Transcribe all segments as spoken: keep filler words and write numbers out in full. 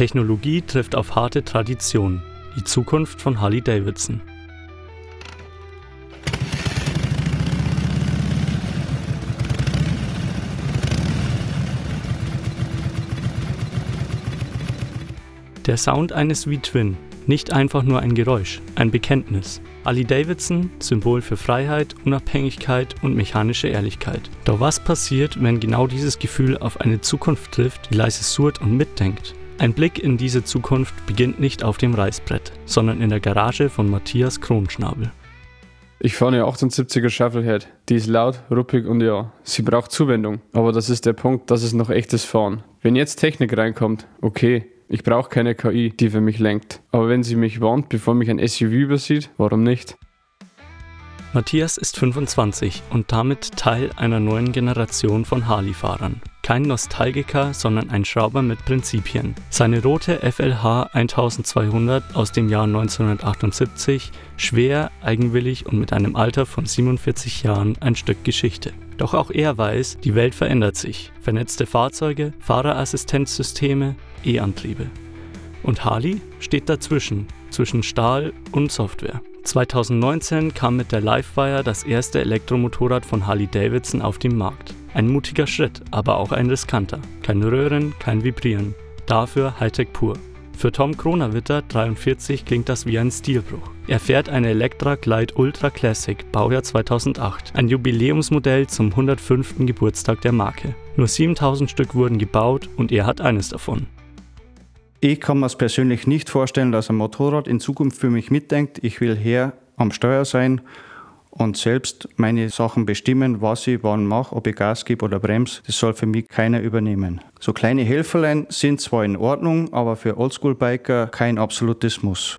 Technologie trifft auf harte Tradition. Die Zukunft von Harley-Davidson. Der Sound eines V-Twin, nicht einfach nur ein Geräusch, ein Bekenntnis. Harley-Davidson, Symbol für Freiheit, Unabhängigkeit und mechanische Ehrlichkeit. Doch was passiert, wenn genau dieses Gefühl auf eine Zukunft trifft, die leise surrt und mitdenkt? Ein Blick in diese Zukunft beginnt nicht auf dem Reißbrett, sondern in der Garage von Matthias Kronschnabel. Ich fahre eine achtundsiebziger Shufflehead. Die ist laut, ruppig und ja, sie braucht Zuwendung. Aber das ist der Punkt, das ist noch echtes Fahren. Wenn jetzt Technik reinkommt, okay. Ich brauche keine K I, die für mich lenkt. Aber wenn sie mich warnt, bevor mich ein S U V übersieht, warum nicht? Matthias ist fünfundzwanzig und damit Teil einer neuen Generation von Harley-Fahrern. Kein Nostalgiker, sondern ein Schrauber mit Prinzipien. Seine rote F L H zwölfhundert aus dem Jahr neunzehnhundertachtundsiebzig, schwer, eigenwillig und mit einem Alter von siebenundvierzig Jahren ein Stück Geschichte. Doch auch er weiß, die Welt verändert sich. Vernetzte Fahrzeuge, Fahrerassistenzsysteme, E-Antriebe. Und Harley steht dazwischen, zwischen Stahl und Software. zweitausendneunzehn kam mit der Livewire das erste Elektromotorrad von Harley-Davidson auf den Markt. Ein mutiger Schritt, aber auch ein riskanter. Kein Röhren, kein Vibrieren. Dafür Hightech pur. Für Tom Kronawitter, dreiundvierzig, klingt das wie ein Stilbruch. Er fährt eine Electra Glide Ultra Classic, Baujahr zweitausendacht. Ein Jubiläumsmodell zum hundertfünften Geburtstag der Marke. Nur siebentausend Stück wurden gebaut und er hat eines davon. Ich kann mir es persönlich nicht vorstellen, dass ein Motorrad in Zukunft für mich mitdenkt. Ich will her am Steuer sein und selbst meine Sachen bestimmen, was ich wann mache, ob ich Gas gebe oder bremse. Das soll für mich keiner übernehmen. So kleine Helferlein sind zwar in Ordnung, aber für Oldschool-Biker kein absolutes Muss.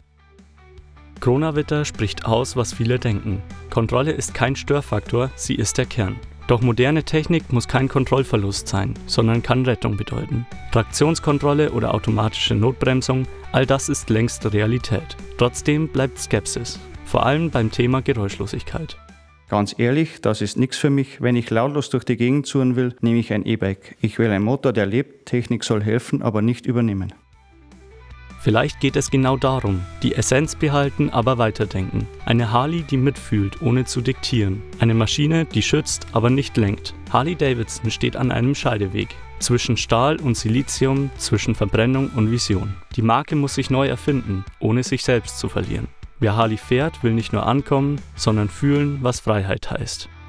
Kronawitter spricht aus, was viele denken. Kontrolle ist kein Störfaktor, sie ist der Kern. Doch moderne Technik muss kein Kontrollverlust sein, sondern kann Rettung bedeuten. Traktionskontrolle oder automatische Notbremsung, all das ist längst Realität. Trotzdem bleibt Skepsis, vor allem beim Thema Geräuschlosigkeit. Ganz ehrlich, das ist nichts für mich. Wenn ich lautlos durch die Gegend touren will, nehme ich ein E-Bike. Ich will einen Motor, der lebt, Technik soll helfen, aber nicht übernehmen. Vielleicht geht es genau darum, die Essenz behalten, aber weiterdenken. Eine Harley, die mitfühlt, ohne zu diktieren. Eine Maschine, die schützt, aber nicht lenkt. Harley-Davidson steht an einem Scheideweg. Zwischen Stahl und Silizium, zwischen Verbrennung und Vision. Die Marke muss sich neu erfinden, ohne sich selbst zu verlieren. Wer Harley fährt, will nicht nur ankommen, sondern fühlen, was Freiheit heißt.